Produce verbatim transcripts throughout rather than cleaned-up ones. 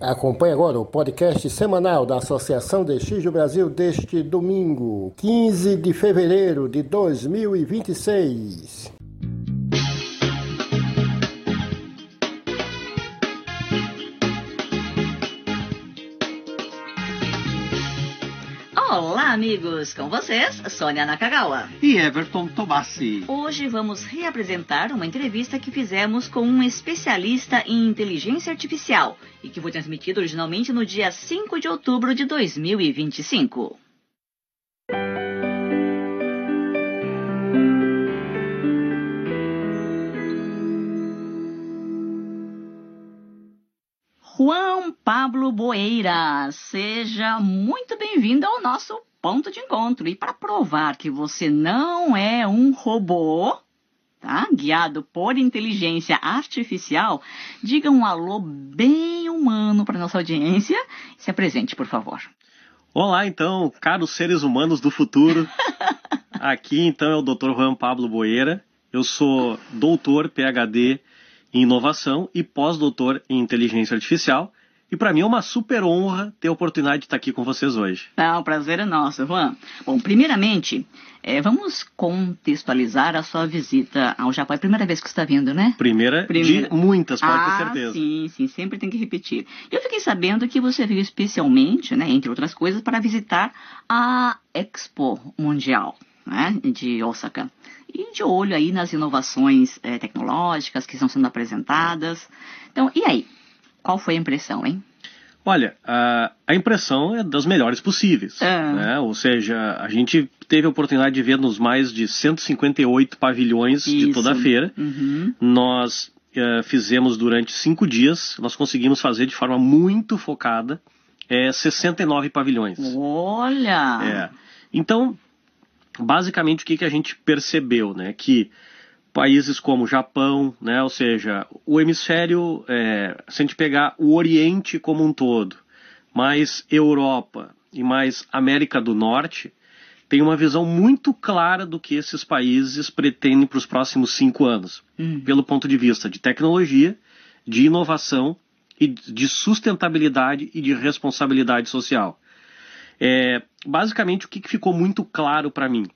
Acompanhe agora o podcast semanal da Associação D X do Brasil deste domingo, quinze de fevereiro de dois mil e vinte e seis. Olá, amigos! Com vocês, Sônia Nakagawa e Everton Tobassi. Hoje vamos reapresentar uma entrevista que fizemos com um especialista em inteligência artificial e que foi transmitida originalmente no dia cinco de outubro de dois mil e vinte e cinco. Juan Pablo Boeira, seja muito bem-vindo ao nosso ponto de encontro. E para provar que você não é um robô, tá? Guiado por inteligência artificial, diga um alô bem humano para nossa audiência. Se apresente, por favor. Olá, então, caros seres humanos do futuro. Aqui, então, é o doutor Juan Pablo Boeira. Eu sou doutor, P H D em inovação e pós-doutor em inteligência artificial. E para mim é uma super honra ter a oportunidade de estar aqui com vocês hoje. Ah, o prazer é nosso, Juan. Bom, primeiramente, é, vamos contextualizar a sua visita ao Japão. É a primeira vez que você está vindo, né? Primeira, primeira. de muitas, pode ah, ter certeza. Sim, sim, sempre tem que repetir. Eu fiquei sabendo que você veio especialmente, né, entre outras coisas, para visitar a Expo Mundial, né, de Osaka. E de olho aí nas inovações é, tecnológicas que estão sendo apresentadas. Então, e aí? Qual foi a impressão, hein? Olha, a, a impressão é das melhores possíveis. Ah. Né? Ou seja, a gente teve a oportunidade de ver nos mais de cento e cinquenta e oito pavilhões Isso. de toda a feira. Uhum. Nós uh, fizemos durante cinco dias, nós conseguimos fazer de forma muito focada é, sessenta e nove pavilhões. Olha! É. Então, basicamente, o que, que a gente percebeu, né? Que países como o Japão, né? Ou seja, o hemisfério, é, se a gente pegar o Oriente como um todo, mais Europa e mais América do Norte, tem uma visão muito clara do que esses países pretendem para os próximos cinco anos, hum. pelo ponto de vista de tecnologia, de inovação e de sustentabilidade e de responsabilidade social. É, basicamente, o que ficou muito claro para mim?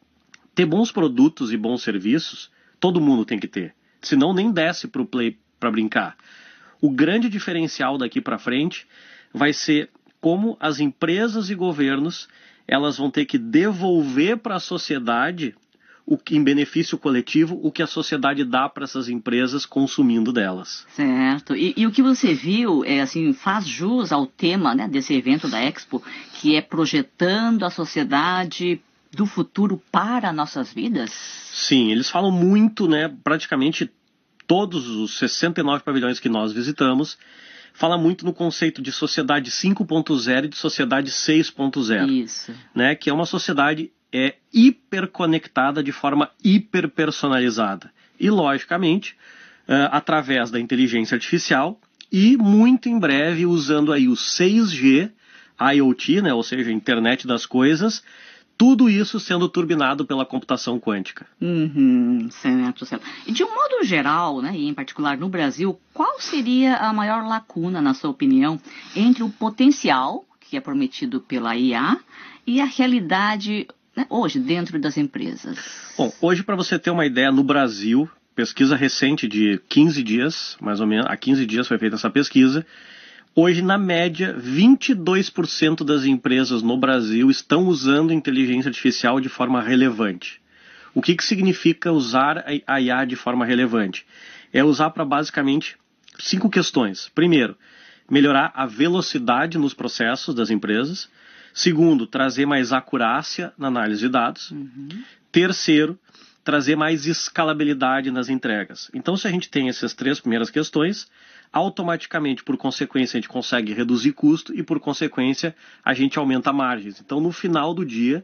Ter bons produtos e bons serviços, todo mundo tem que ter. Senão nem desce para o play para brincar. O grande diferencial daqui para frente vai ser como as empresas e governos elas vão ter que devolver para a sociedade, o que, em benefício coletivo, o que a sociedade dá para essas empresas consumindo delas. Certo. E, e o que você viu é, assim, faz jus ao tema, né, desse evento da Expo, que é projetando a sociedade do futuro para nossas vidas? Sim, eles falam muito, né, praticamente todos os sessenta e nove pavilhões que nós visitamos, fala muito no conceito de sociedade cinco ponto zero e de sociedade seis ponto zero. Isso. Né, que é uma sociedade é, hiperconectada de forma hiperpersonalizada. E, logicamente, uh, através da inteligência artificial e, muito em breve, usando aí o seis G, IoT, né, ou seja, internet das coisas, tudo isso sendo turbinado pela computação quântica. Uhum, certo, certo. E de um modo geral, né, e em particular no Brasil, qual seria a maior lacuna, na sua opinião, entre o potencial, que é prometido pela I A, e a realidade, né, hoje, dentro das empresas? Bom, hoje, para você ter uma ideia, no Brasil, pesquisa recente de quinze dias, mais ou menos, há quinze dias foi feita essa pesquisa. Hoje, na média, vinte e dois por cento das empresas no Brasil estão usando inteligência artificial de forma relevante. O que, que significa usar a I A de forma relevante? É usar para basicamente cinco questões. Primeiro, melhorar a velocidade nos processos das empresas. Segundo, trazer mais acurácia na análise de dados. Uhum. Terceiro, trazer mais escalabilidade nas entregas. Então, se a gente tem essas três primeiras questões, automaticamente, por consequência, a gente consegue reduzir custo e, por consequência, a gente aumenta margens. Então, no final do dia,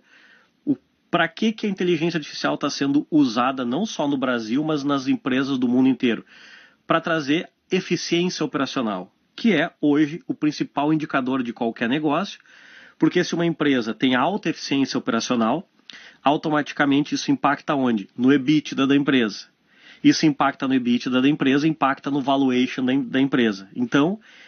para que, que a inteligência artificial está sendo usada não só no Brasil, mas nas empresas do mundo inteiro? Para trazer eficiência operacional, que é, hoje, o principal indicador de qualquer negócio, porque se uma empresa tem alta eficiência operacional, automaticamente isso impacta onde? No EBITDA da empresa. Isso impacta no EBITDA da empresa, impacta no valuation da, da empresa. Então,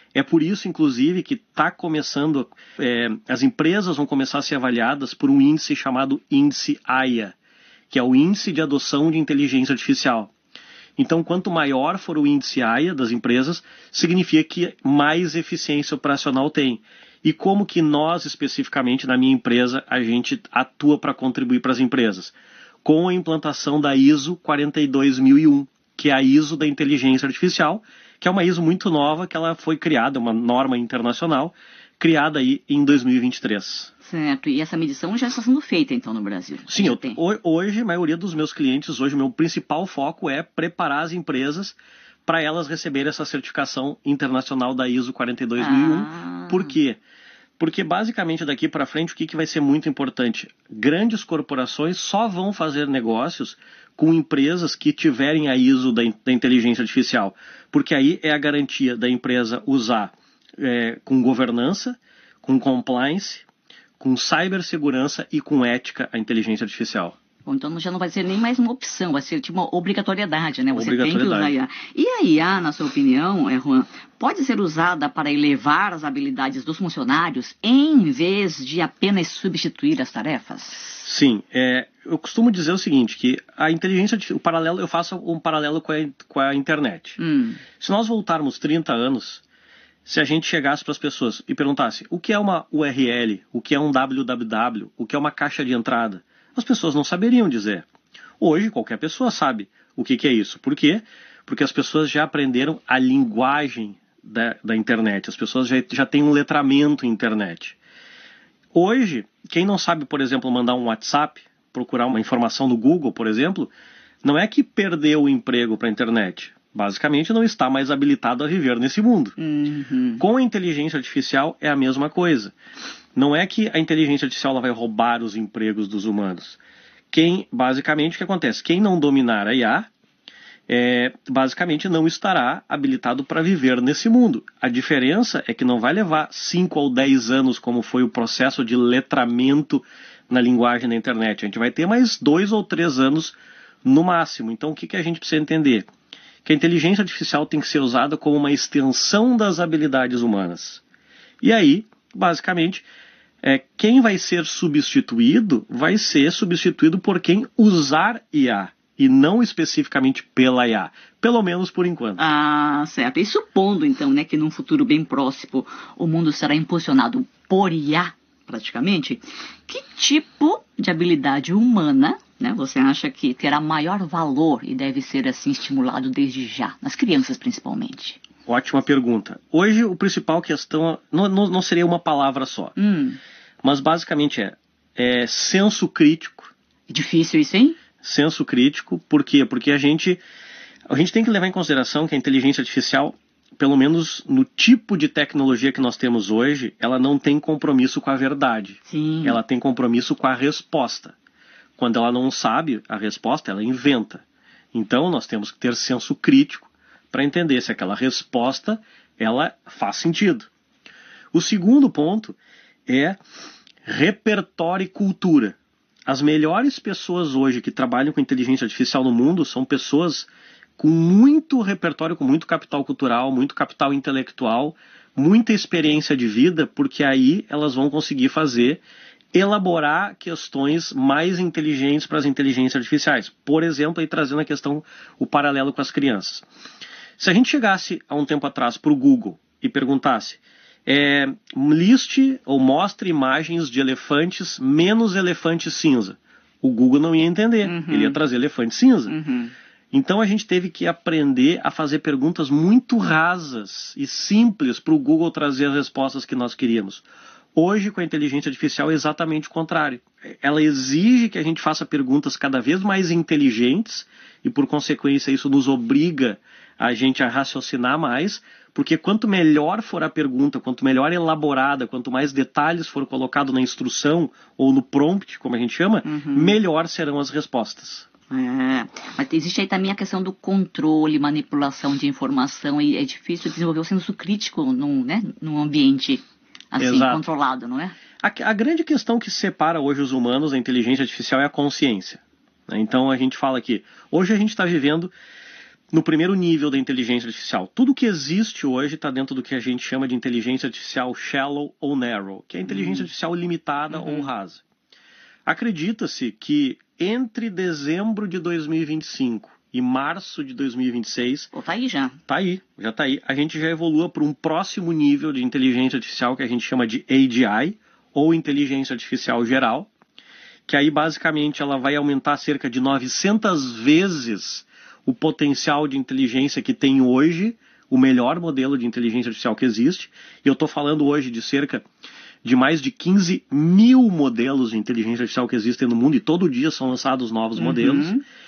É por isso, inclusive, que está começando, é, as empresas vão começar a ser avaliadas por um índice chamado índice A I A, que é o Índice de Adoção de Inteligência Artificial. Então, quanto maior for o índice A I A das empresas, significa que mais eficiência operacional tem. E como que nós, especificamente, na minha empresa, a gente atua para contribuir para as empresas? Com a implantação da I S O quarenta e dois mil e um, que é a I S O da inteligência artificial, que é uma I S O muito nova, que ela foi criada, uma norma internacional, criada aí em dois mil e vinte e três. Certo, e essa medição já está sendo feita, então, no Brasil? Sim, eu, hoje, a maioria dos meus clientes, hoje, o meu principal foco é preparar as empresas para elas receberem essa certificação internacional da I S O quarenta e dois mil e um. Ah. Por quê? Porque, basicamente, daqui para frente, o que, que vai ser muito importante? Grandes corporações só vão fazer negócios com empresas que tiverem a I S O da, da inteligência artificial, porque aí é a garantia da empresa usar é, com governança, com compliance, com cibersegurança e com ética a inteligência artificial. Bom, então já não vai ser nem mais uma opção, vai ser tipo uma obrigatoriedade, né? Você obrigatoriedade. tem que usar a I A. E a I A, na sua opinião, é, Juan, pode ser usada para elevar as habilidades dos funcionários em vez de apenas substituir as tarefas? Sim, é, eu costumo dizer o seguinte, que a inteligência, o paralelo, eu faço um paralelo com a, com a internet. Hum. Se nós voltarmos trinta anos, se a gente chegasse para as pessoas e perguntasse o que é uma U R L, o que é um W W W, o que é uma caixa de entrada, as pessoas não saberiam dizer. Hoje, qualquer pessoa sabe o que, que é isso. Por quê? Porque as pessoas já aprenderam a linguagem da, da internet. As pessoas já, já têm um letramento em internet. Hoje, quem não sabe, por exemplo, mandar um WhatsApp, procurar uma informação no Google, por exemplo, não é que perdeu o emprego para a internet. Basicamente, não está mais habilitado a viver nesse mundo. Uhum. Com a inteligência artificial é a mesma coisa. Não é que a inteligência artificial ela vai roubar os empregos dos humanos. Quem, basicamente, o que acontece? Quem não dominar a I A, é, basicamente não estará habilitado para viver nesse mundo. A diferença é que não vai levar cinco ou dez anos, como foi o processo de letramento na linguagem da internet. A gente vai ter mais dois ou três anos no máximo. Então, o que, que a gente precisa entender? Que a inteligência artificial tem que ser usada como uma extensão das habilidades humanas. E aí, basicamente, é, quem vai ser substituído vai ser substituído por quem usar I A, e não especificamente pela I A, pelo menos por enquanto. Ah, certo. E supondo, então, né, que num futuro bem próximo o mundo será impulsionado por I A, praticamente, que tipo de habilidade humana, né, você acha que terá maior valor e deve ser assim estimulado desde já, nas crianças principalmente? Ótima pergunta. Hoje o principal questão não, não, não seria uma palavra só, hum. mas basicamente é, é senso crítico. Difícil isso, hein? Senso crítico, por quê? Porque a gente, a gente tem que levar em consideração que a inteligência artificial, pelo menos no tipo de tecnologia que nós temos hoje, ela não tem compromisso com a verdade. Sim. Ela tem compromisso com a resposta. Quando ela não sabe a resposta, ela inventa. Então, nós temos que ter senso crítico para entender se aquela resposta ela faz sentido. O segundo ponto é repertório e cultura. As melhores pessoas hoje que trabalham com inteligência artificial no mundo são pessoas com muito repertório, com muito capital cultural, muito capital intelectual, muita experiência de vida, porque aí elas vão conseguir fazer, elaborar questões mais inteligentes para as inteligências artificiais. Por exemplo, aí trazendo a questão, o paralelo com as crianças. Se a gente chegasse há um tempo atrás para o Google e perguntasse, é, liste ou mostre imagens de elefantes menos elefante cinza, o Google não ia entender, uhum. Ele ia trazer elefante cinza. Uhum. Então a gente teve que aprender a fazer perguntas muito rasas e simples para o Google trazer as respostas que nós queríamos. Hoje, com a inteligência artificial, é exatamente o contrário. Ela exige que a gente faça perguntas cada vez mais inteligentes e, por consequência, isso nos obriga a gente a raciocinar mais, porque quanto melhor for a pergunta, quanto melhor elaborada, quanto mais detalhes for colocado na instrução ou no prompt, como a gente chama, uhum. melhor serão as respostas. É, mas existe aí também a questão do controle, manipulação de informação, e é difícil desenvolver o senso crítico num, né, num ambiente assim, Exato. Controlado, não é? A, a grande questão que separa hoje os humanos da inteligência artificial é a consciência. Né? Então a gente fala que hoje a gente está vivendo no primeiro nível da inteligência artificial. Tudo que existe hoje está dentro do que a gente chama de inteligência artificial shallow ou narrow, que é a inteligência uhum. artificial limitada uhum. ou rasa. Acredita-se que entre dezembro de dois mil e vinte e cinco e março de dois mil e vinte e seis... Pô, tá aí já. Tá aí, já tá aí. A gente já evolua para um próximo nível de inteligência artificial que a gente chama de A G I, ou inteligência artificial geral, que aí basicamente ela vai aumentar cerca de novecentas vezes o potencial de inteligência que tem hoje, o melhor modelo de inteligência artificial que existe. E eu estou falando hoje de cerca de mais de quinze mil modelos de inteligência artificial que existem no mundo, e todo dia são lançados novos uhum. modelos.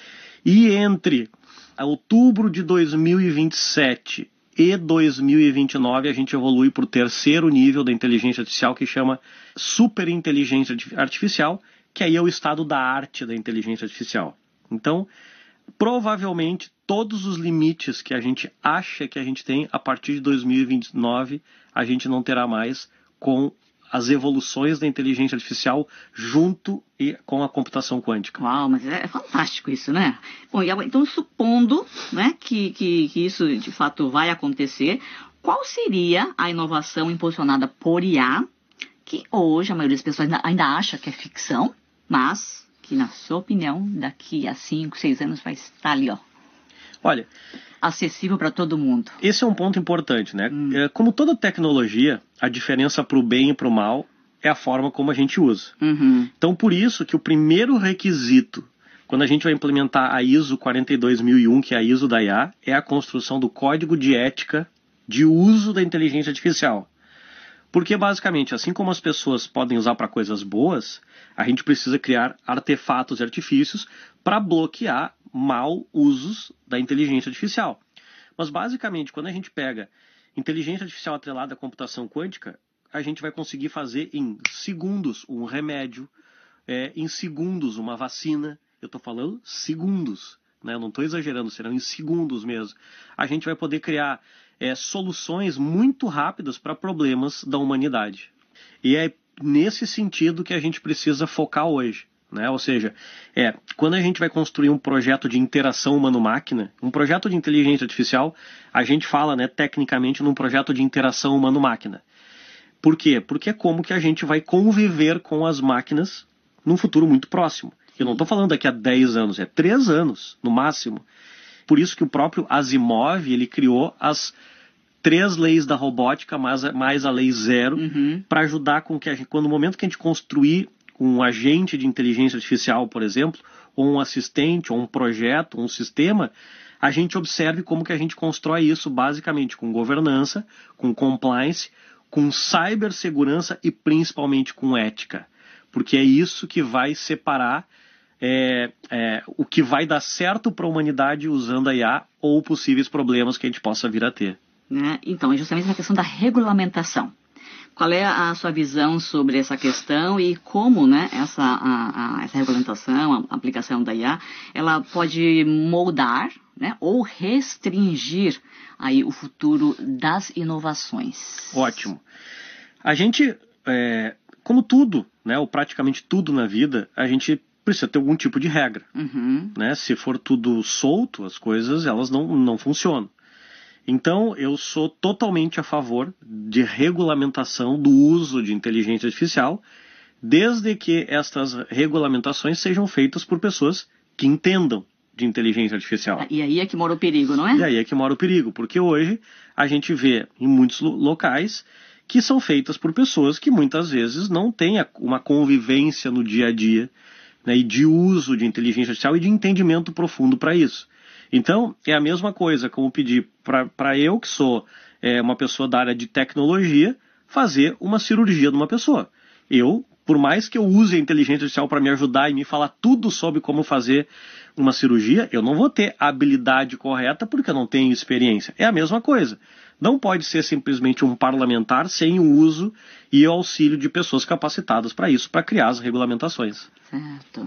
E entre outubro de dois mil e vinte e sete e dois mil e vinte e nove, a gente evolui para o terceiro nível da inteligência artificial, que chama superinteligência artificial, que aí é o estado da arte da inteligência artificial. Então, provavelmente, todos os limites que a gente acha que a gente tem, a partir de dois mil e vinte e nove, a gente não terá mais, com as evoluções da inteligência artificial junto e com a computação quântica. Uau, mas é fantástico isso, né? Bom, então, supondo, né, que, que, que isso de fato vai acontecer, qual seria a inovação impulsionada por I A, que hoje a maioria das pessoas ainda acha que é ficção, mas que, na sua opinião, daqui a cinco, seis anos vai estar ali, ó. Olha, acessível para todo mundo. Esse é um ponto importante, né? Hum. Como toda tecnologia, a diferença para o bem e para o mal é a forma como a gente usa. Uhum. Então, por isso que o primeiro requisito, quando a gente vai implementar a ISO quarenta e dois mil e um, que é a ISO da I A, é a construção do código de ética de uso da inteligência artificial. Porque, basicamente, assim como as pessoas podem usar para coisas boas, a gente precisa criar artefatos e artifícios para bloquear mal usos da inteligência artificial. Mas, basicamente, quando a gente pega inteligência artificial atrelada à computação quântica, a gente vai conseguir fazer em segundos um remédio, é, em segundos uma vacina. Eu estou falando segundos, né? Eu não estou exagerando, serão em segundos mesmo. A gente vai poder criar é, soluções muito rápidas para problemas da humanidade. E é nesse sentido que a gente precisa focar hoje. Né? Ou seja, é, quando a gente vai construir um projeto de interação humano-máquina, um projeto de inteligência artificial, a gente fala, né, tecnicamente num projeto de interação humano-máquina. Por quê? Porque é como que a gente vai conviver com as máquinas num futuro muito próximo. Eu não estou falando daqui a dez anos, é três anos no máximo. Por isso que o próprio Asimov, ele criou as três leis da robótica mais a, mais a lei zero, uhum. para ajudar com que a gente, quando no momento que a gente construir um agente de inteligência artificial, por exemplo, ou um assistente, ou um projeto, ou um sistema, a gente observe como que a gente constrói isso basicamente com governança, com compliance, com cibersegurança e principalmente com ética. Porque é isso que vai separar é, é, o que vai dar certo para a humanidade usando a I A ou possíveis problemas que a gente possa vir a ter. Né? Então, é justamente a questão da regulamentação. Qual é a sua visão sobre essa questão e como, né, essa, a, a, essa regulamentação, a aplicação da I A, ela pode moldar, né, ou restringir aí o futuro das inovações? Ótimo. A gente, é, como tudo, né, ou praticamente tudo na vida, a gente precisa ter algum tipo de regra. Uhum. Né? Se for tudo solto, as coisas elas não, não funcionam. Então, eu sou totalmente a favor de regulamentação do uso de inteligência artificial, desde que estas regulamentações sejam feitas por pessoas que entendam de inteligência artificial. E aí é que mora o perigo, não é? E aí é que mora o perigo, porque hoje a gente vê em muitos locais que são feitas por pessoas que muitas vezes não têm uma convivência no dia a dia, né, e de uso de inteligência artificial e de entendimento profundo para isso. Então, é a mesma coisa como pedir para eu, que sou é, uma pessoa da área de tecnologia, fazer uma cirurgia de uma pessoa. Eu, por mais que eu use a inteligência artificial para me ajudar e me falar tudo sobre como fazer uma cirurgia, eu não vou ter a habilidade correta porque eu não tenho experiência. É a mesma coisa. Não pode ser simplesmente um parlamentar sem o uso e o auxílio de pessoas capacitadas para isso, para criar as regulamentações. Certo.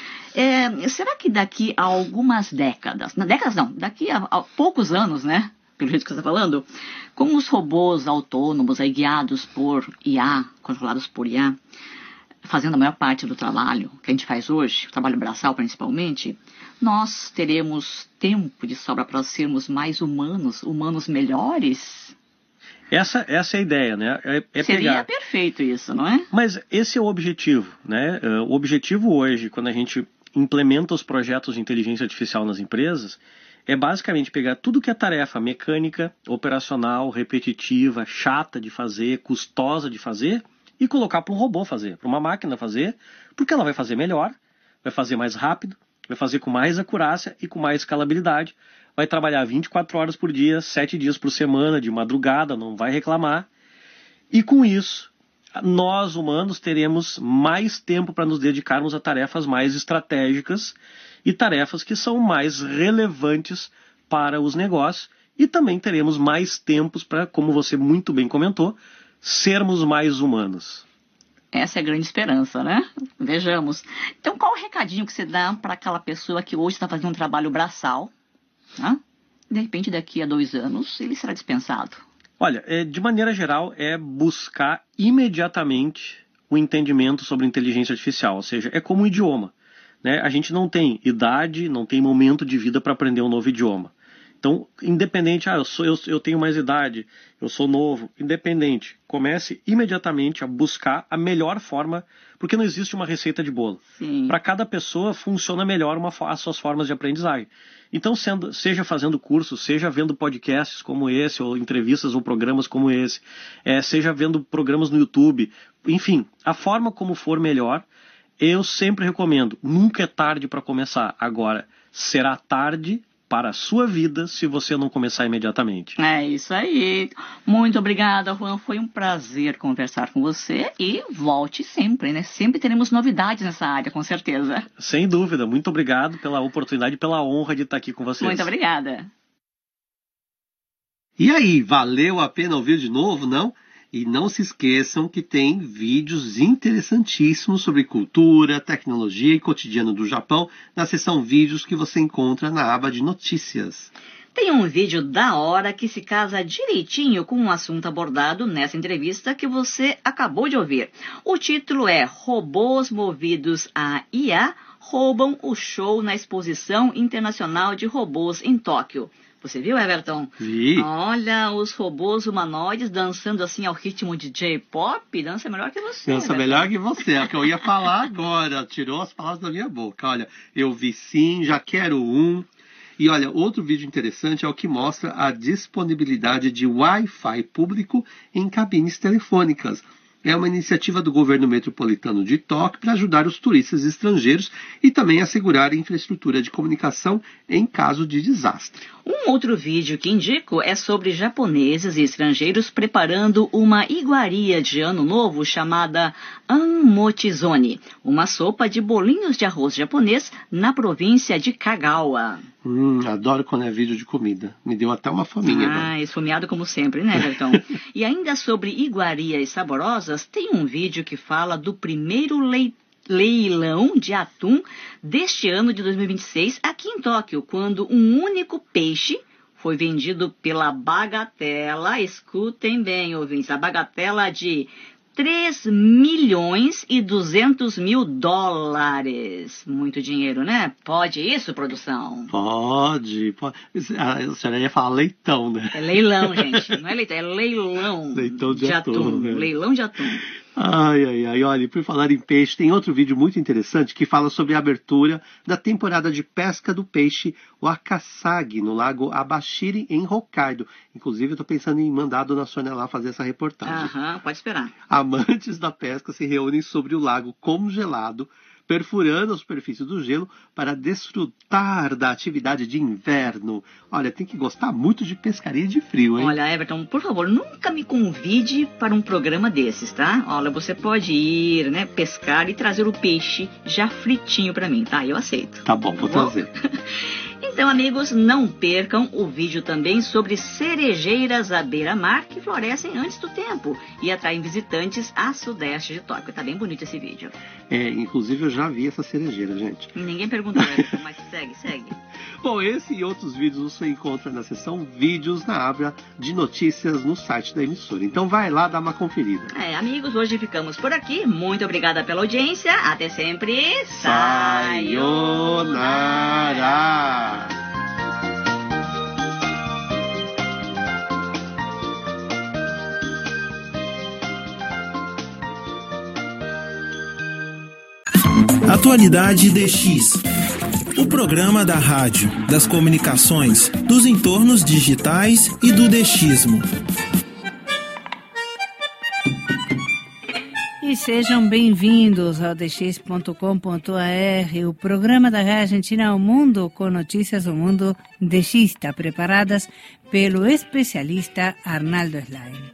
É, será que daqui a algumas décadas, não, décadas não, daqui a, a poucos anos, né, pelo jeito que você está falando, como os robôs autônomos aí, guiados por I A, controlados por I A, fazendo a maior parte do trabalho que a gente faz hoje, o trabalho braçal principalmente, nós teremos tempo de sobra para sermos mais humanos, humanos melhores? Essa, essa é a ideia, né? É, é Seria pegar... perfeito isso, não é? Mas esse é o objetivo, né? O objetivo hoje, quando a gente implementa os projetos de inteligência artificial nas empresas, é basicamente pegar tudo que é tarefa mecânica, operacional, repetitiva, chata de fazer, custosa de fazer, e colocar para um robô fazer, para uma máquina fazer, porque ela vai fazer melhor, vai fazer mais rápido, vai fazer com mais acurácia e com mais escalabilidade, vai trabalhar vinte e quatro horas por dia, sete dias por semana, de madrugada, não vai reclamar. E com isso, nós humanos teremos mais tempo para nos dedicarmos a tarefas mais estratégicas e tarefas que são mais relevantes para os negócios. E também teremos mais tempos para, como você muito bem comentou, sermos mais humanos. Essa é a grande esperança, né? Vejamos. Então, qual o recadinho que você dá para aquela pessoa que hoje está fazendo um trabalho braçal? Né? De repente, daqui a dois anos, ele será dispensado. Olha, é, de maneira geral, é buscar imediatamente o entendimento sobre inteligência artificial. Ou seja, é como um idioma, né? A gente não tem idade, não tem momento de vida para aprender um novo idioma. Então, independente, ah, eu, sou, eu, eu tenho mais idade, eu sou novo, independente, comece imediatamente a buscar a melhor forma, porque não existe uma receita de bolo. Para cada pessoa funciona melhor uma, as suas formas de aprendizagem. Então, sendo, seja fazendo cursos, seja vendo podcasts como esse, ou entrevistas ou programas como esse, é, seja vendo programas no YouTube, enfim, a forma como for melhor, eu sempre recomendo, nunca é tarde para começar. Agora, será tarde para a sua vida se você não começar imediatamente. É isso aí. Muito obrigada, Juan. Foi um prazer conversar com você e volte sempre, né? Sempre teremos novidades nessa área, com certeza. Sem dúvida. Muito obrigado pela oportunidade e pela honra de estar aqui com vocês. Muito obrigada. E aí, valeu a pena ouvir de novo, não? E não se esqueçam que tem vídeos interessantíssimos sobre cultura, tecnologia e cotidiano do Japão na seção vídeos que você encontra na aba de notícias. Tem um vídeo da hora que se casa direitinho com um assunto abordado nessa entrevista que você acabou de ouvir. O título é Robôs movidos a I A roubam o show na Exposição Internacional de Robôs em Tóquio. Você viu, Everton? Vi. Olha, os robôs humanoides dançando assim ao ritmo de J-pop. Dança melhor que você. Dança Everton. melhor que você. É o que eu ia falar agora. Tirou as palavras da minha boca. Olha, eu vi sim, já quero um. E olha, outro vídeo interessante é o que mostra a disponibilidade de Wi-Fi público em cabines telefônicas. É uma iniciativa do governo metropolitano de Tóquio para ajudar os turistas estrangeiros e também assegurar a infraestrutura de comunicação em caso de desastre. Um outro vídeo que indico é sobre japoneses e estrangeiros preparando uma iguaria de ano novo chamada Anmochizone, uma sopa de bolinhos de arroz japonês na província de Kagawa. Hum, adoro quando é vídeo de comida. Me deu até uma fominha. Ah, esfomeado como sempre, né, Everton? E ainda sobre iguarias saborosas, tem um vídeo que fala do primeiro leitão. leilão de atum deste ano de dois mil e vinte e seis aqui em Tóquio, quando um único peixe foi vendido pela bagatela, escutem bem, ouvintes, a bagatela de três milhões e duzentos mil dólares. Muito dinheiro, né? Pode isso, produção? Pode, pode. A senhora ia falar leitão, né? É leilão, gente. Não é leitão, é leilão, leitão de, de atum. atum. Né? Leilão de atum. Ai, ai, ai, olha, por falar em peixe, tem outro vídeo muito interessante que fala sobre a abertura da temporada de pesca do peixe Wakasagi, no lago Abashiri, em Hokkaido. Inclusive, eu tô pensando em mandar a dona Sônia lá fazer essa reportagem. Aham, pode esperar. Amantes da pesca se reúnem sobre o lago congelado, perfurando a superfície do gelo para desfrutar da atividade de inverno. Olha, tem que gostar muito de pescaria de frio, hein? Olha, Everton, por favor, nunca me convide para um programa desses, tá? Olha, você pode ir, né, pescar e trazer o peixe já fritinho para mim, tá? Eu aceito. Tá bom, vou tá bom? trazer. Então, amigos, não percam o vídeo também sobre cerejeiras à beira-mar que florescem antes do tempo e atraem visitantes a sudeste de Tóquio. Tá bem bonito esse vídeo. É, inclusive eu já vi essa cerejeira, gente. Ninguém perguntou, mas segue, segue. Bom, esse e outros vídeos você encontra na seção Vídeos na aba de notícias no site da emissora. Então vai lá dar uma conferida. É, amigos, hoje ficamos por aqui. Muito obrigada pela audiência. Até sempre. Sayonara! Atualidade D X. O programa da rádio, das comunicações, dos entornos digitais e do DXismo. E sejam bem-vindos ao d x ponto com ponto a r, o programa da Rádio Argentina ao Mundo, com notícias do mundo DXista, preparadas pelo especialista Arnaldo Slime.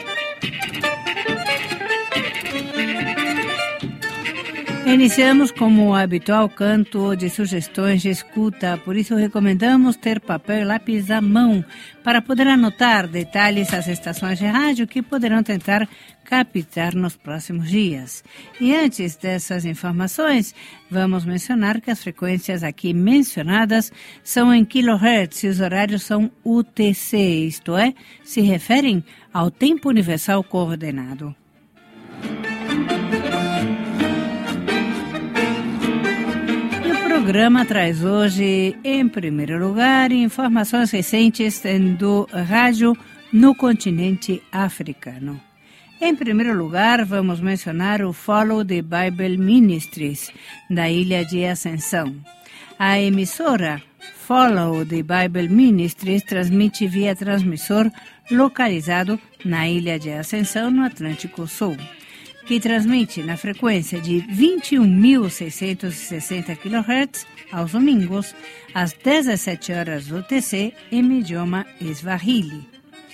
Iniciamos como o habitual canto de sugestões de escuta, por isso recomendamos ter papel e lápis à mão para poder anotar detalhes às estações de rádio que poderão tentar captar nos próximos dias. E antes dessas informações, vamos mencionar que as frequências aqui mencionadas são em kilohertz e os horários são U T C, isto é, se referem ao tempo universal coordenado. O programa traz hoje, em primeiro lugar, informações recentes do rádio no continente africano. Em primeiro lugar, vamos mencionar o Follow the Bible Ministries, da Ilha de Ascensão. A emissora Follow the Bible Ministries transmite via transmissor localizado na Ilha de Ascensão, no Atlântico Sul, que transmite na frequência de vinte e um mil seiscentos e sessenta quilohertz aos domingos, às dezessete horas U T C, em idioma Swahili.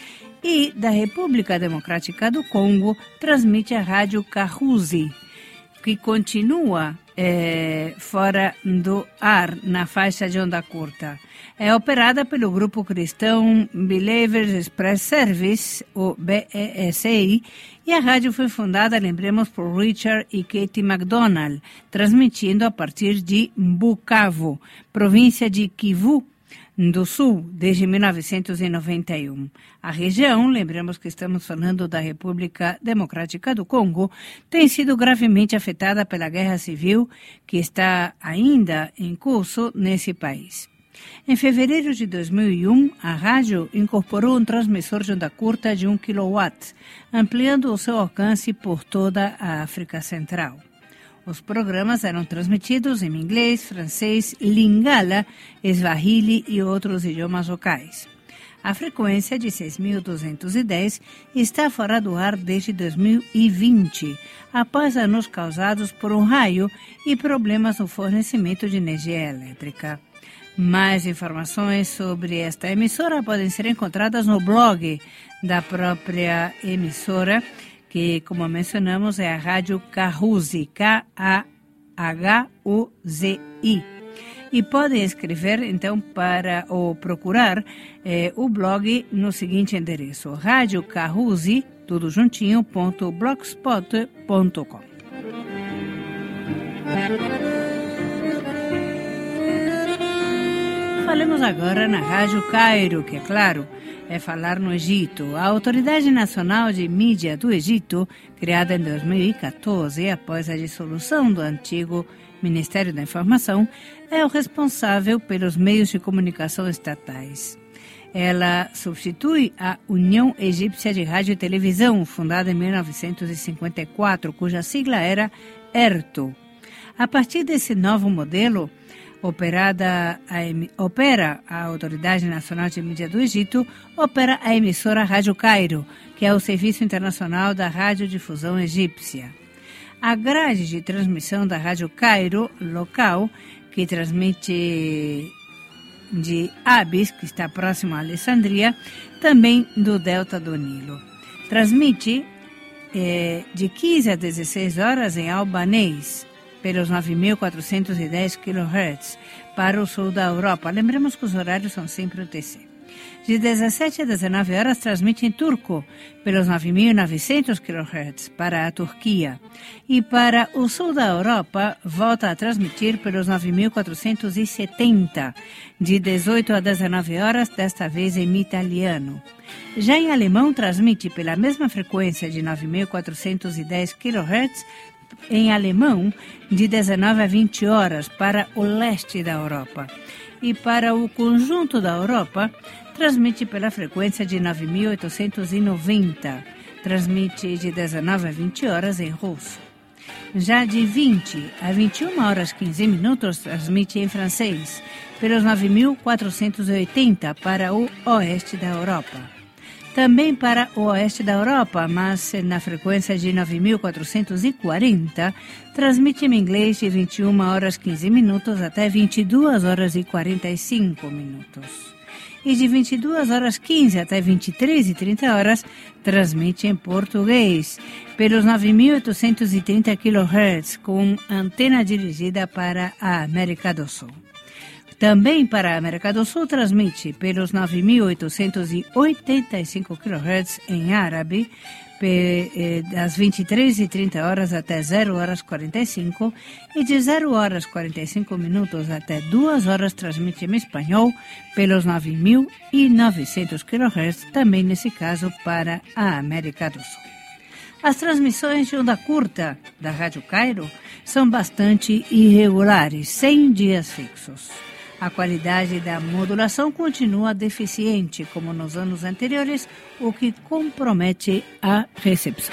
E da República Democrática do Congo, transmite a rádio Kahuzi, que continua é, fora do ar, na faixa de onda curta. É operada pelo grupo cristão Believers Express Service, o B E S I, e a rádio foi fundada, lembremos, por Richard e Katie McDonald, transmitindo a partir de Bukavu, província de Kivu do Sul, desde mil novecentos e noventa e um. A região, lembremos que estamos falando da República Democrática do Congo, tem sido gravemente afetada pela guerra civil que está ainda em curso nesse país. Em fevereiro de dois mil e um, a rádio incorporou um transmissor de onda curta de um quilowatt, ampliando o seu alcance por toda a África Central. Os programas eram transmitidos em inglês, francês, lingala, swahili e outros idiomas locais. A frequência de seis mil duzentos e dez está fora do ar desde dois mil e vinte, após danos causados por um raio e problemas no fornecimento de energia elétrica. Mais informações sobre esta emissora podem ser encontradas no blog da própria emissora, que, como mencionamos, é a Rádio Kahuzi, K A H U Z I. E podem escrever, então, para ou procurar eh, o blog no seguinte endereço: rádio kahuzi, tudo juntinho, ponto blogspot ponto com. Falemos agora na Rádio Cairo, que, é claro, é falar no Egito. A Autoridade Nacional de Mídia do Egito, criada em dois mil e quatorze, após a dissolução do antigo Ministério da Informação, é o responsável pelos meios de comunicação estatais. Ela substitui a União Egípcia de Rádio e Televisão, fundada em mil novecentos e cinquenta e quatro, cuja sigla era ERTO. A partir desse novo modelo, Operada a, opera a Autoridade Nacional de Mídia do Egito, opera a emissora Rádio Cairo, que é o Serviço Internacional da Radiodifusão Egípcia. A grade de transmissão da Rádio Cairo, local, que transmite de Abis, que está próximo a Alessandria, também do Delta do Nilo. Transmite eh, de quinze a dezesseis horas em albanês, pelos nove mil quatrocentos e dez quilohertz para o sul da Europa. Lembramos que os horários são sempre U T C. De dezessete a dezenove horas, transmite em turco, pelos nove mil e novecentos quilohertz para a Turquia. E para o sul da Europa, volta a transmitir pelos nove mil quatrocentos e setenta, de dezoito a dezenove horas, desta vez em italiano. Já em alemão, transmite pela mesma frequência de nove mil quatrocentos e dez quilohertz, em alemão, de dezenove a vinte horas, para o leste da Europa. E para o conjunto da Europa, transmite pela frequência de nove mil oitocentos e noventa. Transmite de dezenove a vinte horas em russo. Já de vinte a vinte e uma horas e quinze minutos, transmite em francês, pelos nove mil quatrocentos e oitenta para o oeste da Europa. Também para o oeste da Europa, mas na frequência de nove mil quatrocentos e quarenta, transmite em inglês de vinte e uma horas e quinze minutos até vinte e duas horas e quarenta e cinco minutos. E de vinte e duas horas e quinze até vinte e três e trinta horas, transmite em português, pelos nove mil oitocentos e trinta quilohertz, com antena dirigida para a América do Sul. Também para a América do Sul, transmite pelos nove mil oitocentos e oitenta e cinco quilohertz em árabe, das vinte e três e trinta horas até zero horas e quarenta e cinco, e de zero horas e quarenta e cinco minutos até duas horas transmite em espanhol pelos nove mil e novecentos quilohertz, também nesse caso para a América do Sul. As transmissões de onda curta da Rádio Cairo são bastante irregulares, sem dias fixos. A qualidade da modulação continua deficiente, como nos anos anteriores, o que compromete a recepção.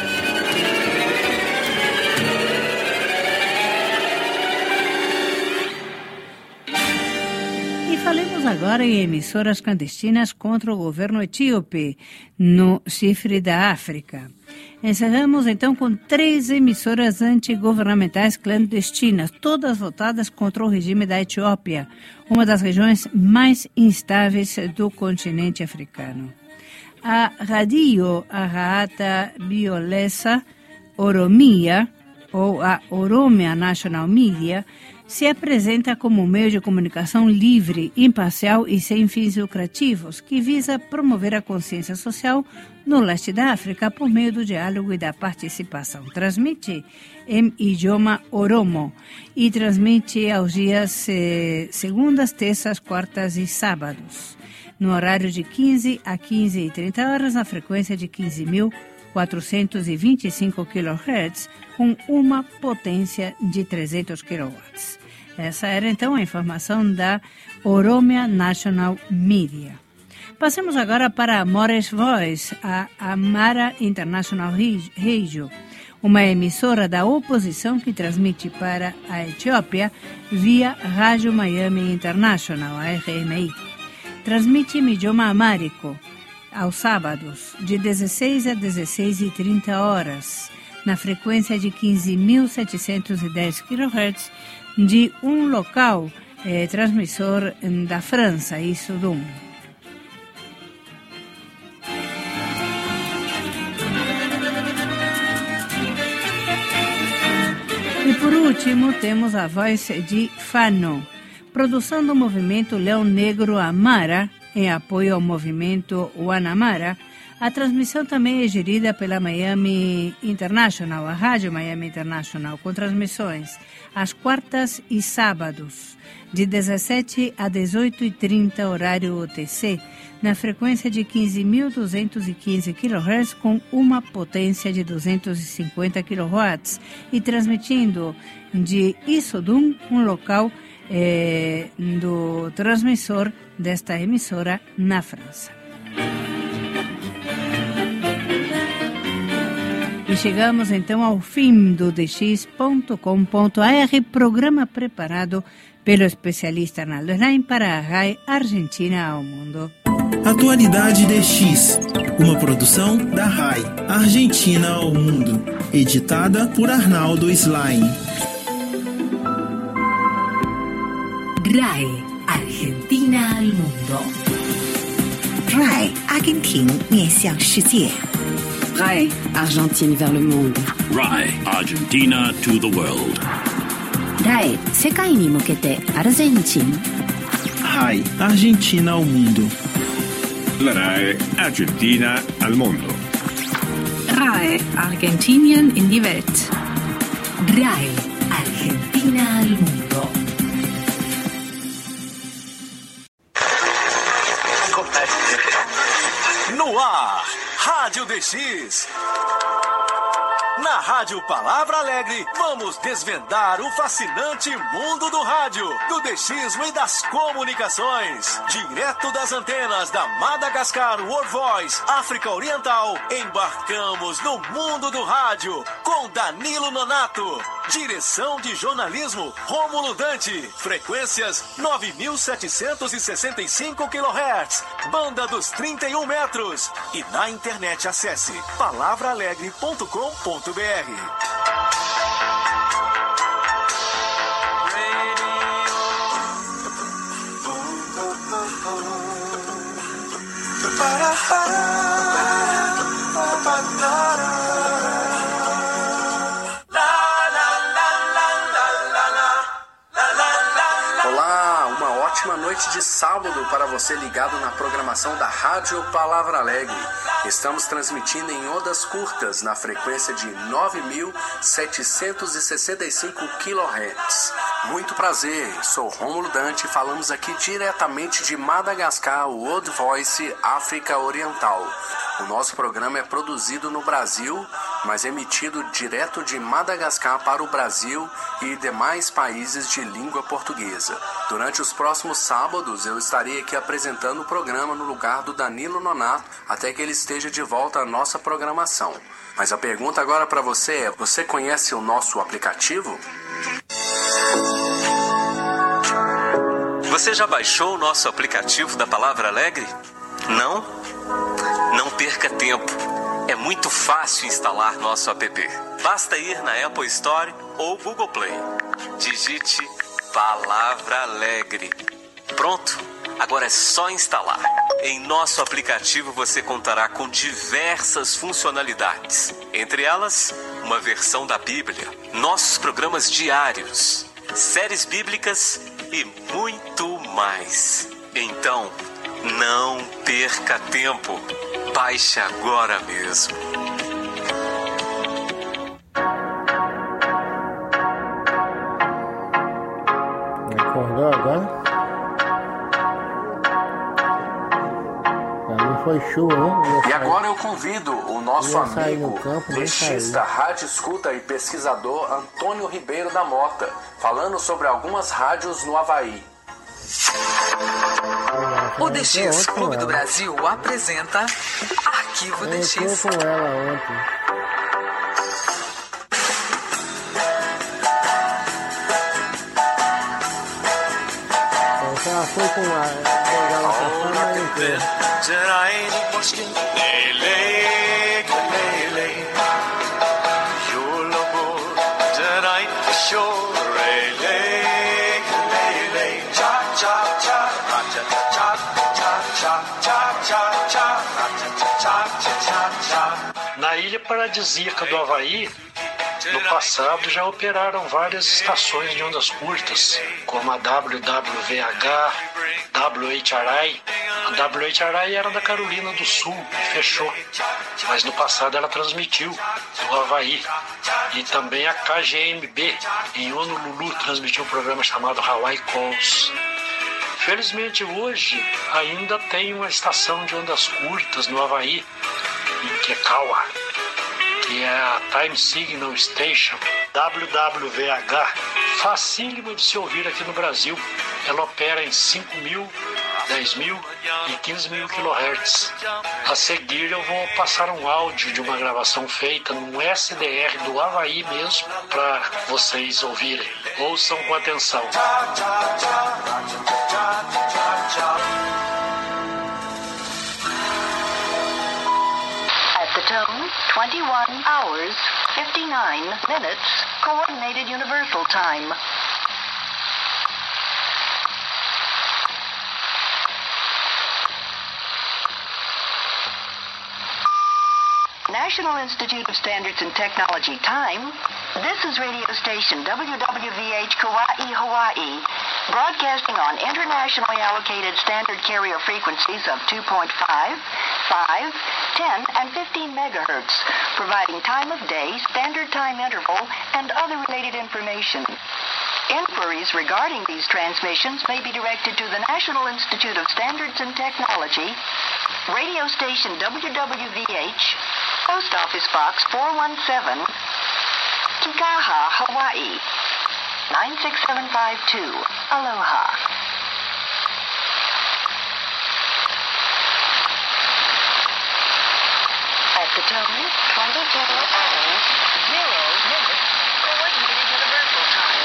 E falemos agora em emissoras clandestinas contra o governo etíope, no Chifre da África. Encerramos então com três emissoras antigovernamentais clandestinas, todas votadas contra o regime da Etiópia, uma das regiões mais instáveis do continente africano. A Radio Arraata Biolesa Oromia, ou a Oromia National Media, se apresenta como um meio de comunicação livre, imparcial e sem fins lucrativos, que visa promover a consciência social no leste da África por meio do diálogo e da participação. Transmite em idioma oromo e transmite aos dias eh, segundas, terças, quartas e sábados, no horário de quinze a quinze e trinta horas, na frequência de quinze mil quatrocentos e vinte e cinco quilohertz, com uma potência de trezentos quilowatts. Essa era então a informação da Oromia National Media. Passemos agora para a Mores Voice, a Amara International Radio, uma emissora da oposição que transmite para a Etiópia via Rádio Miami International, a R M I. Transmite em idioma amárico aos sábados, de dezesseis a dezesseis e trinta horas, na frequência de quinze mil setecentos e dez quilohertz, de um local eh, transmissor da França, Issoudun. E por último, temos a voz de Fano, produção do movimento Leão Negro Amara, em apoio ao movimento One Amara. A transmissão também é gerida pela Miami International, a Rádio Miami International, com transmissões às quartas e sábados, de dezessete a dezoito e trinta, horário U T C, na frequência de quinze mil duzentos e quinze quilohertz, com uma potência de duzentos e cinquenta quilowatts, e transmitindo de Issoudun, um local eh, do transmissor desta emissora na França. E chegamos então ao fim do d x ponto com ponto a r, programa preparado pelo especialista Arnaldo Slain para a R A I Argentina ao Mundo. Atualidade D X, uma produção da R A I Argentina ao Mundo, editada por Arnaldo Slain. R A I Argentina al Mundo. R A I Argentina 面向世界。 R A I Argentine vers le monde. R A I Argentina to the world. RAE 世界に向けてアルゼンチン RAI Argentina ao mundo. La RAE Argentina al mondo. RAE Argentinien in die Welt. RAE Argentina al mundo. No ar, Rádio D X. Na Rádio Palavra Alegre, vamos desvendar o fascinante mundo do rádio, do dechismo e das comunicações. Direto das antenas da Madagascar World Voice, África Oriental, embarcamos no mundo do rádio com Danilo Nonato. Direção de jornalismo, Rômulo Dante. Frequências nove mil setecentos e sessenta e cinco quilohertz, banda dos trinta e um metros. E na internet acesse palavra alegre ponto com ponto br. Olá, uma ótima noite de sábado para você ligado na programação da Rádio Palavra Alegre. Estamos transmitindo em ondas curtas na frequência de nove mil setecentos e sessenta e cinco quilohertz. Muito prazer, sou Rômulo Dante e falamos aqui diretamente de Madagascar, World Voice, África Oriental. O nosso programa é produzido no Brasil, mas emitido direto de Madagascar para o Brasil e demais países de língua portuguesa. Durante os próximos sábados eu estarei aqui apresentando o programa no lugar do Danilo Nonato até que ele esteja de volta à nossa programação. Mas a pergunta agora para você é: você conhece o nosso aplicativo? Você já baixou o nosso aplicativo da Palavra Alegre? Não? Não perca tempo. É muito fácil instalar nosso app. Basta ir na Apple Store ou Google Play. Digite Palavra Alegre. Pronto, agora é só instalar. Em nosso aplicativo você contará com diversas funcionalidades. Entre elas, uma versão da Bíblia, nossos programas diários, séries bíblicas e muito mais. Então, não perca tempo. Baixe agora mesmo. Acordou agora? Pra mim foi chuva, né? E agora eu convido o nosso amigo, dexista, rádio escuta e pesquisador Antônio Ribeiro da Mota, falando sobre algumas rádios no Havaí. O D X Clube do Brasil apresenta Arquivo D X. Eu com ela ontem. Ela foi com a bengala pra fora, mas não foi. Na ilha paradisíaca do Havaí, no passado já operaram várias estações de ondas curtas, como a W W V H, W H R I. A W H R I era da Carolina do Sul e fechou, mas no passado ela transmitiu do Havaí. E também a K G M B, em Honolulu, transmitiu um programa chamado Hawaii Calls. Felizmente hoje ainda tem uma estação de ondas curtas no Havaí, em Kekawa, que é a Time Signal Station, W W V H, facílima de se ouvir aqui no Brasil. Ela opera em cinco mil, dez mil e quinze mil quilohertz. A seguir eu vou passar um áudio de uma gravação feita num S D R do Havaí mesmo, para vocês ouvirem. Ouçam com atenção. At the tone, twenty-one hours, fifty-nine minutes, Coordinated Universal Time. National Institute of Standards and Technology time, this is radio station W W V H Kauai, Hawaii, broadcasting on internationally allocated standard carrier frequencies of two point five, five, ten, and fifteen megahertz, providing time of day, standard time interval, and other related information. Inquiries regarding these transmissions may be directed to the National Institute of Standards and Technology, radio station W W V H, Post Office Box four one seven, Kikaha, Hawaii, nine six seven five two. Aloha. At the tone, twenty-two hours, zero minutes, coordinated universal time.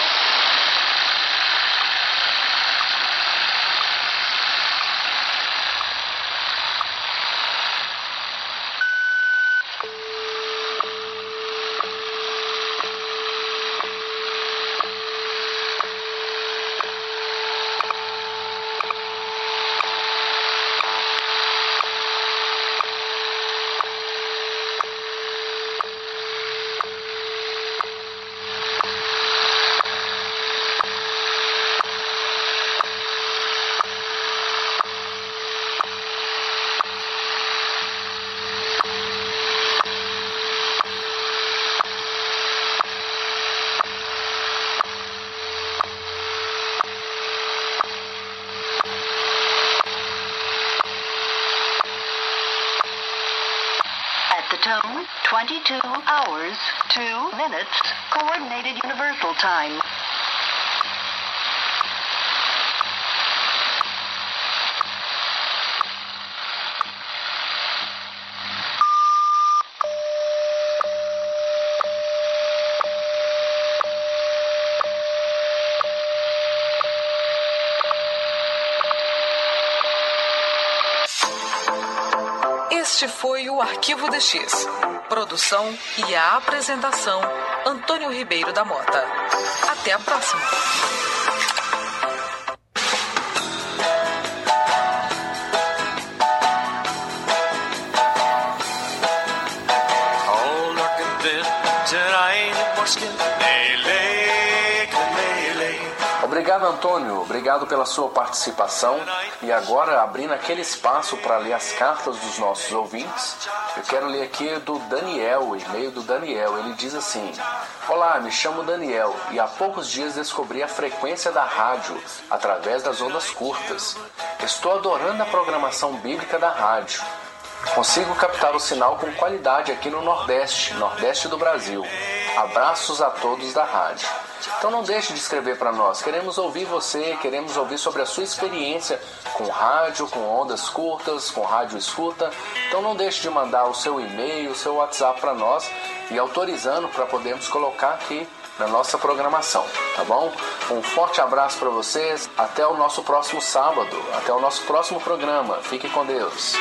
Tone, twenty-two hours, two minutes, coordinated universal time. Este foi o Arquivo D X. Produção e a apresentação, Antônio Ribeiro da Mota. Até a próxima. Obrigado, Antônio. Obrigado pela sua participação. E agora, abrindo aquele espaço para ler as cartas dos nossos ouvintes, eu quero ler aqui do Daniel, o e-mail do Daniel. Ele diz assim: olá, me chamo Daniel e há poucos dias descobri a frequência da rádio através das ondas curtas. Estou adorando a programação bíblica da rádio. Consigo captar o sinal com qualidade aqui no Nordeste, Nordeste do Brasil. Abraços a todos da rádio. Então não deixe de escrever para nós. Queremos ouvir você, queremos ouvir sobre a sua experiência com rádio, com ondas curtas, com rádio escuta. Então não deixe de mandar o seu e-mail, o seu WhatsApp para nós e autorizando para podermos colocar aqui na nossa programação, tá bom? Um forte abraço para vocês. Até o nosso próximo sábado, até o nosso próximo programa. Fique com Deus.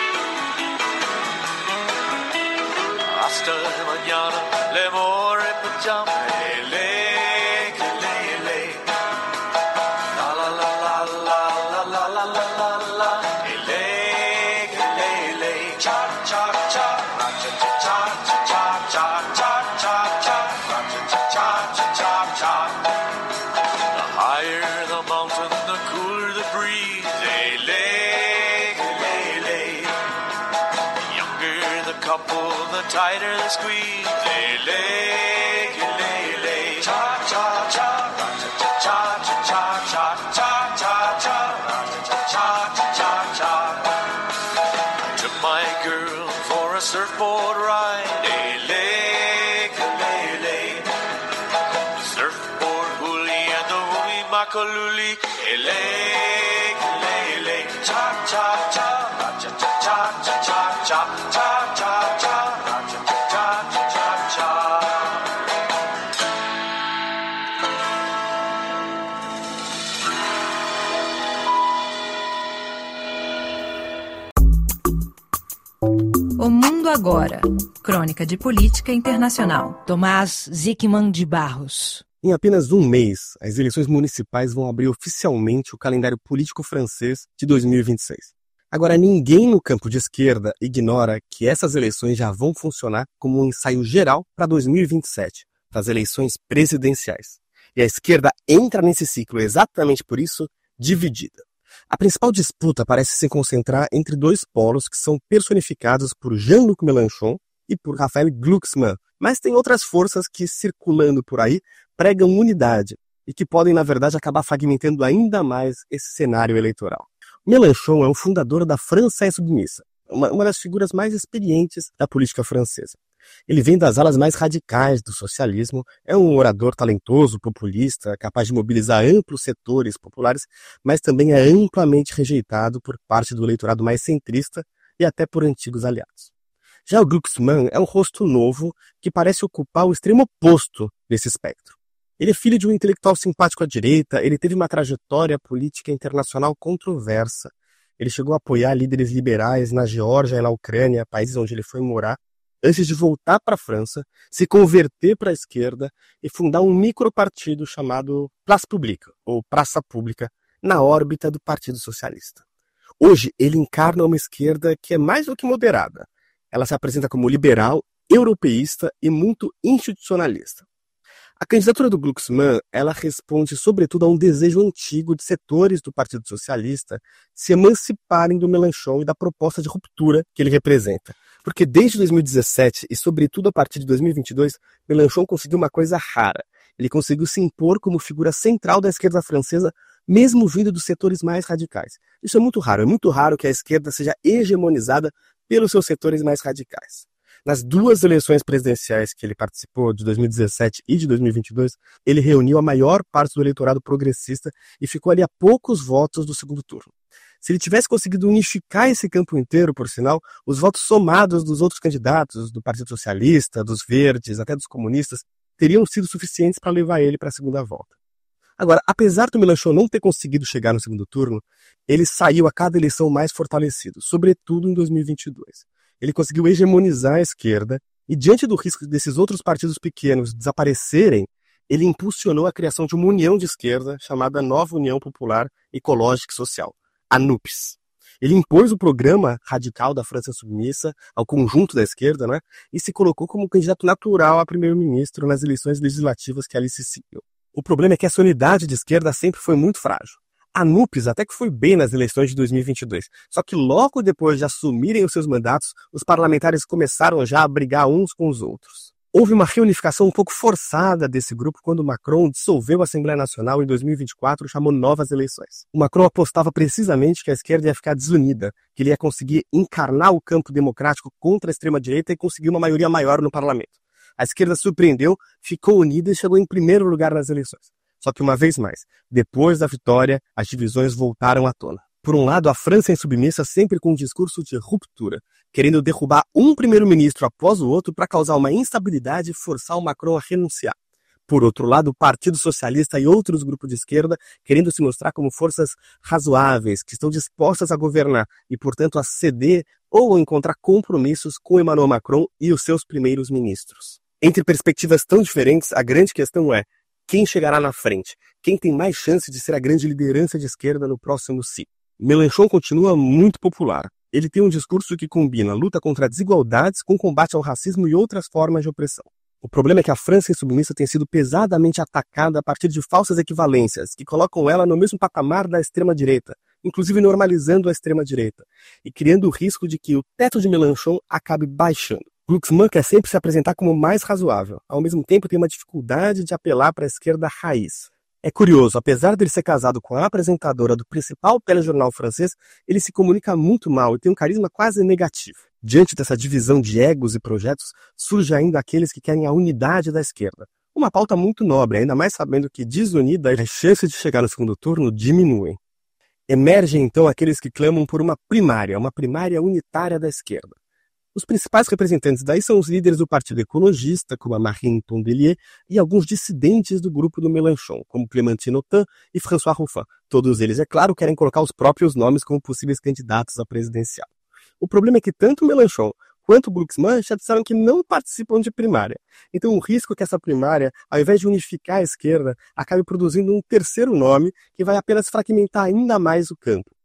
Hasta mañana, le more pajama, le, le, le. La la la la la la la la la la. Le, le, le. Cha cha cha, cha cha cha cha cha cha cha cha, cha cha cha cha cha. The higher the mountain, the cooler the breeze. Le, le, le. The younger the couple, the tighter the squeeze. Lay, lay, lay, lay. Cha, cha, cha. Cha, cha, cha, cha, cha, cha, cha, cha, cha, cha, cha. I took my girl for a surfboard ride. Lay, lay, lay, lay. The surfboard hoolie and the hoolie makaluli. Lay, lay, lay, lay. Cha, cha, cha. Cha, cha, cha, cha, cha, cha, cha, cha, cha. O Mundo Agora. Crônica de Política Internacional. Tomás Zickman de Barros. Em apenas um mês, as eleições municipais vão abrir oficialmente o calendário político francês de dois mil e vinte e seis. Agora, ninguém no campo de esquerda ignora que essas eleições já vão funcionar como um ensaio geral para dois mil e vinte e sete, para as eleições presidenciais. E a esquerda entra nesse ciclo exatamente por isso, dividida. A principal disputa parece se concentrar entre dois polos que são personificados por Jean-Luc Mélenchon e por Raphaël Glucksmann, mas tem outras forças que, circulando por aí, pregam unidade e que podem, na verdade, acabar fragmentando ainda mais esse cenário eleitoral. Mélenchon é o fundador da França Insubmissa, uma, uma das figuras mais experientes da política francesa. Ele vem das alas mais radicais do socialismo, é um orador talentoso, populista, capaz de mobilizar amplos setores populares, mas também é amplamente rejeitado por parte do eleitorado mais centrista e até por antigos aliados. Já o Glucksmann é um rosto novo que parece ocupar o extremo oposto desse espectro. Ele é filho de um intelectual simpático à direita, ele teve uma trajetória política internacional controversa. Ele chegou a apoiar líderes liberais na Geórgia e na Ucrânia, países onde ele foi morar, antes de voltar para a França, se converter para a esquerda e fundar um micropartido chamado Place Publique, ou Praça Pública, na órbita do Partido Socialista. Hoje, ele encarna uma esquerda que é mais do que moderada. Ela se apresenta como liberal, europeísta e muito institucionalista. A candidatura do Glucksmann, ela responde sobretudo a um desejo antigo de setores do Partido Socialista se emanciparem do Mélenchon e da proposta de ruptura que ele representa. Porque desde dois mil e dezessete e sobretudo a partir de dois mil e vinte e dois, Mélenchon conseguiu uma coisa rara. Ele conseguiu se impor como figura central da esquerda francesa, mesmo vindo dos setores mais radicais. Isso é muito raro, é muito raro que a esquerda seja hegemonizada pelos seus setores mais radicais. Nas duas eleições presidenciais que ele participou, de dois mil e dezessete e de dois mil e vinte e dois, ele reuniu a maior parte do eleitorado progressista e ficou ali a poucos votos do segundo turno. Se ele tivesse conseguido unificar esse campo inteiro, por sinal, os votos somados dos outros candidatos, do Partido Socialista, dos Verdes, até dos comunistas, teriam sido suficientes para levar ele para a segunda volta. Agora, apesar do Mélenchon não ter conseguido chegar no segundo turno, ele saiu a cada eleição mais fortalecido, sobretudo em dois mil e vinte e dois. Ele conseguiu hegemonizar a esquerda e, diante do risco desses outros partidos pequenos desaparecerem, ele impulsionou a criação de uma união de esquerda chamada Nova União Popular Ecológica e Social, a NUPES. Ele impôs o programa radical da França Submissa ao conjunto da esquerda, né, e se colocou como candidato natural a primeiro-ministro nas eleições legislativas que ali se seguiu. O problema é que essa unidade de esquerda sempre foi muito frágil. A NUPES até que foi bem nas eleições de dois mil e vinte e dois, só que logo depois de assumirem os seus mandatos, os parlamentares começaram já a brigar uns com os outros. Houve uma reunificação um pouco forçada desse grupo quando Macron dissolveu a Assembleia Nacional em dois mil e vinte e quatro e chamou novas eleições. O Macron apostava precisamente que a esquerda ia ficar desunida, que ele ia conseguir encarnar o campo democrático contra a extrema-direita e conseguir uma maioria maior no parlamento. A esquerda surpreendeu, ficou unida e chegou em primeiro lugar nas eleições. Só que uma vez mais, depois da vitória, as divisões voltaram à tona. Por um lado, a França insubmissa sempre com um discurso de ruptura, querendo derrubar um primeiro-ministro após o outro para causar uma instabilidade e forçar o Macron a renunciar. Por outro lado, o Partido Socialista e outros grupos de esquerda querendo se mostrar como forças razoáveis, que estão dispostas a governar e, portanto, a ceder ou a encontrar compromissos com Emmanuel Macron e os seus primeiros ministros. Entre perspectivas tão diferentes, a grande questão é: quem chegará na frente? Quem tem mais chance de ser a grande liderança de esquerda no próximo ciclo? Mélenchon continua muito popular. Ele tem um discurso que combina luta contra desigualdades com combate ao racismo e outras formas de opressão. O problema é que a França insubmissa tem sido pesadamente atacada a partir de falsas equivalências, que colocam ela no mesmo patamar da extrema-direita, inclusive normalizando a extrema-direita, e criando o risco de que o teto de Mélenchon acabe baixando. Glucksmann quer sempre se apresentar como mais razoável, ao mesmo tempo tem uma dificuldade de apelar para a esquerda raiz. É curioso, apesar de ele ser casado com a apresentadora do principal telejornal francês, ele se comunica muito mal e tem um carisma quase negativo. Diante dessa divisão de egos e projetos, surge ainda aqueles que querem a unidade da esquerda. Uma pauta muito nobre, ainda mais sabendo que desunida as chances de chegar no segundo turno diminuem. Emergem então aqueles que clamam por uma primária, uma primária unitária da esquerda. Os principais representantes daí são os líderes do Partido Ecologista, como a Marine Tondelier, e alguns dissidentes do grupo do Mélenchon, como Clémentine Autain e François Ruffin. Todos eles, é claro, querem colocar os próprios nomes como possíveis candidatos à presidencial. O problema é que tanto Mélenchon quanto Glucksmann já disseram que não participam de primária. Então o risco é que essa primária, ao invés de unificar a esquerda, acabe produzindo um terceiro nome que vai apenas fragmentar ainda mais o campo.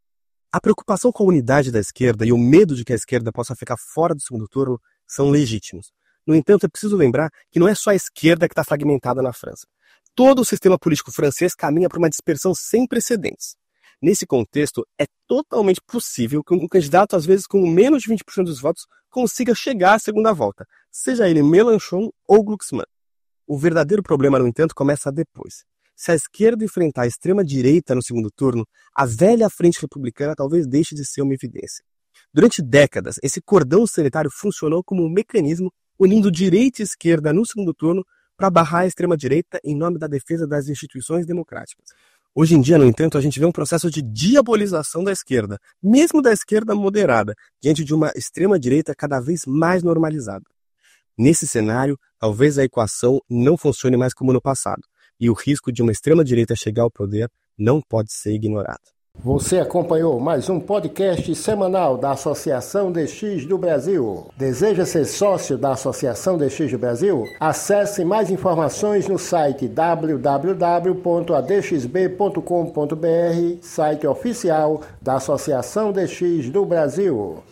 A preocupação com a unidade da esquerda e o medo de que a esquerda possa ficar fora do segundo turno são legítimos. No entanto, é preciso lembrar que não é só a esquerda que está fragmentada na França. Todo o sistema político francês caminha para uma dispersão sem precedentes. Nesse contexto, é totalmente possível que um candidato, às vezes com menos de vinte por cento dos votos, consiga chegar à segunda volta, seja ele Mélenchon ou Glucksmann. O verdadeiro problema, no entanto, começa depois. Se a esquerda enfrentar a extrema-direita no segundo turno, a velha frente republicana talvez deixe de ser uma evidência. Durante décadas, esse cordão sanitário funcionou como um mecanismo unindo direita e esquerda no segundo turno para barrar a extrema-direita em nome da defesa das instituições democráticas. Hoje em dia, no entanto, a gente vê um processo de diabolização da esquerda, mesmo da esquerda moderada, diante de uma extrema-direita cada vez mais normalizada. Nesse cenário, talvez a equação não funcione mais como no passado, e o risco de uma extrema-direita chegar ao poder não pode ser ignorado. Você acompanhou mais um podcast semanal da Associação D X do Brasil. Deseja ser sócio da Associação D X do Brasil? Acesse mais informações no site w w w ponto a d x b ponto com ponto b r, site oficial da Associação D X do Brasil.